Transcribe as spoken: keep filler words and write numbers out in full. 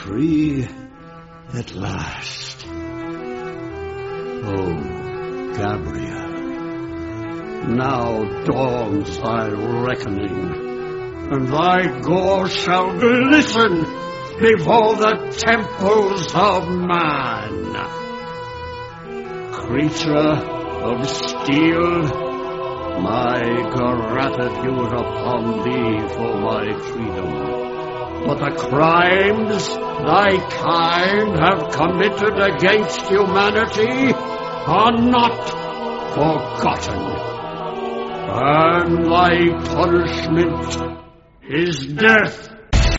free at last. Oh, Gabriel, now dawns thy reckoning, and thy gore shall glisten before the temples of man. Creature of steel, my gratitude upon thee for my freedom. But the crimes thy kind have committed against humanity are not forgotten, and thy punishment is death.